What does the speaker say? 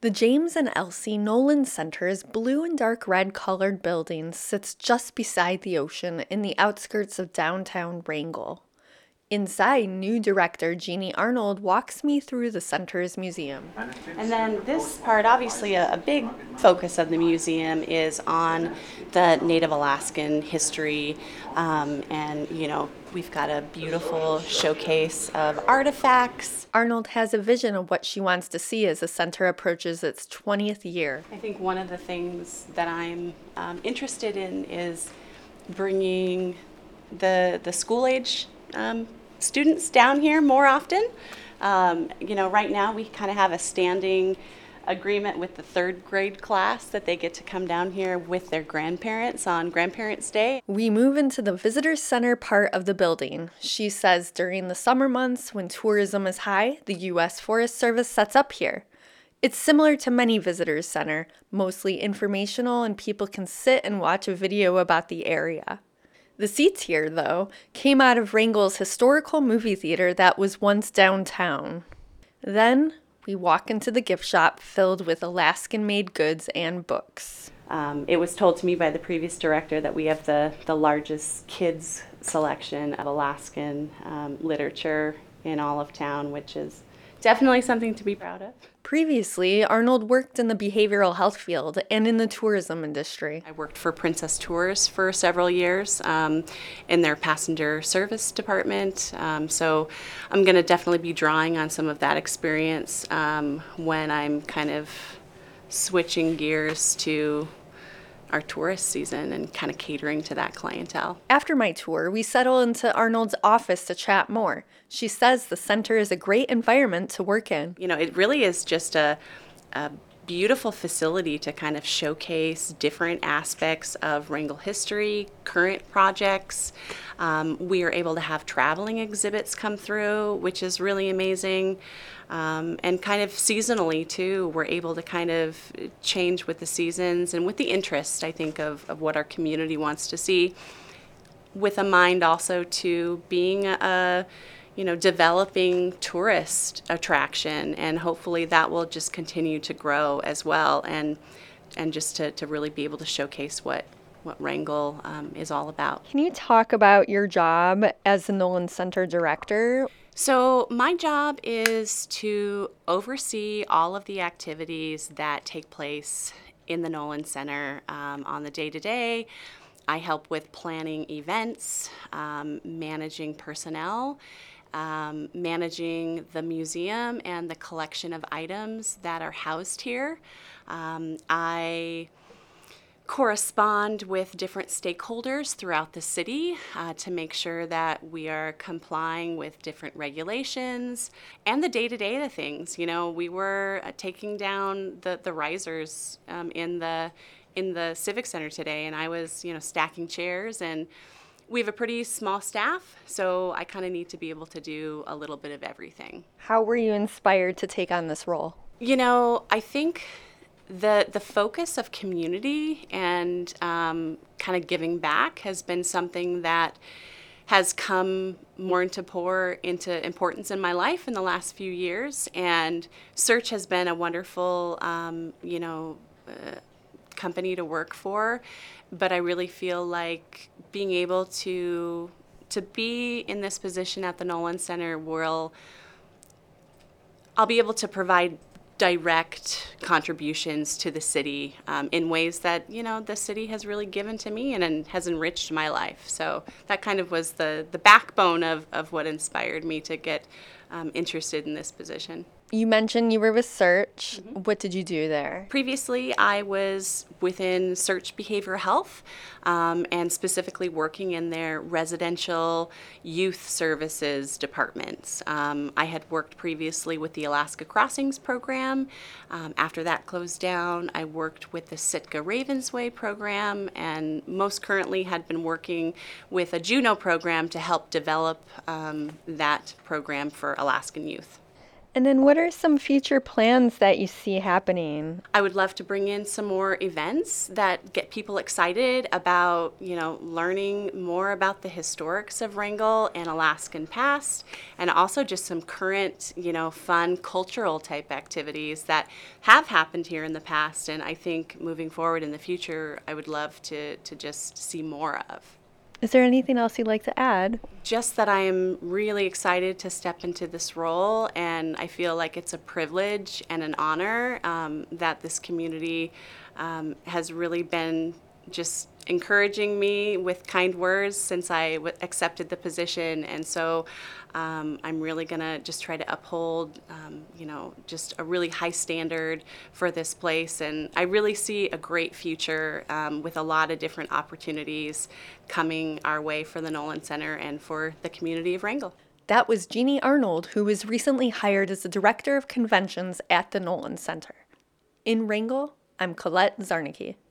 The James and Elsie Nolan Center's blue and dark red colored building sits just beside the ocean in the outskirts of downtown Wrangell. Inside, new director Jeannie Arnold walks me through the center's museum. And then this part, obviously a big focus of the museum is on the Native Alaskan history. And, we've got a beautiful showcase of artifacts. Arnold has a vision of what she wants to see as the center approaches its 20th year. I think one of the things that I'm interested in is bringing the school-age students down here more often. Right now we kind of have a standing agreement with the third grade class that they get to come down here with their grandparents on Grandparents' Day. We move into the visitor center part of the building. She says during the summer months when tourism is high, the U.S. Forest Service sets up here. It's similar to many visitors center, mostly informational, and people can sit and watch a video about the area. The seats here, though, came out of Wrangell's historical movie theater that was once downtown. Then we walk into the gift shop filled with Alaskan-made goods and books. It was told to me by the previous director that we have the largest kids selection of Alaskan literature in all of town, which is definitely something to be proud of. Previously, Arnold worked in the behavioral health field and in the tourism industry. I worked for Princess Tours for several years in their passenger service department. So I'm going to definitely be drawing on some of that experience when I'm kind of switching gears to our tourist season and kind of catering to that clientele. After my tour, we settle into Arnold's office to chat more. She says the center is a great environment to work in. It really is just a beautiful facility to kind of showcase different aspects of Wrangell history, current projects. We are able to have traveling exhibits come through, which is really amazing. And kind of seasonally too, we're able to kind of change with the seasons and with the interest, I think, of what our community wants to see, with a mind also to being a developing tourist attraction, and hopefully that will just continue to grow as well, and just to really be able to showcase what Wrangell is all about. Can you talk about your job as the Nolan Center director? So my job is to oversee all of the activities that take place in the Nolan Center on the day-to-day. I help with planning events, managing personnel, managing the museum and the collection of items that are housed here. I correspond with different stakeholders throughout the city to make sure that we are complying with different regulations and the day-to-day of things. We were taking down the risers in the Civic Center today, and I was stacking chairs, and we have a pretty small staff, so I kind of need to be able to do a little bit of everything. How were you inspired to take on this role? I think the focus of community and kind of giving back has been something that has come more into importance in my life in the last few years. And Search has been a wonderful, company to work for, but I really feel like being able to be in this position at the Nolan Center I'll be able to provide direct contributions to the city in ways that the city has really given to me and has enriched my life. So that kind of was the backbone of what inspired me to get interested in this position. You mentioned you were with Search. Mm-hmm. What did you do there? Previously, I was within Search Behavioral Health and specifically working in their residential youth services departments. I had worked previously with the Alaska Crossings program. After that closed down, I worked with the Sitka Ravensway program, and most currently had been working with a Juneau program to help develop that program for Alaskan youth. And then what are some future plans that you see happening? I would love to bring in some more events that get people excited about, learning more about the historics of Wrangell and Alaskan past, and also just some current, fun cultural type activities that have happened here in the past. And I think moving forward in the future, I would love to just see more of. Is there anything else you'd like to add? Just that I am really excited to step into this role, and I feel like it's a privilege and an honor that this community has really been just encouraging me with kind words since I accepted the position. And so I'm really going to just try to uphold, just a really high standard for this place. And I really see a great future with a lot of different opportunities coming our way for the Nolan Center and for the community of Wrangell. That was Jeannie Arnold, who was recently hired as the Director of Conventions at the Nolan Center. In Wrangell, I'm Colette Zarnicki.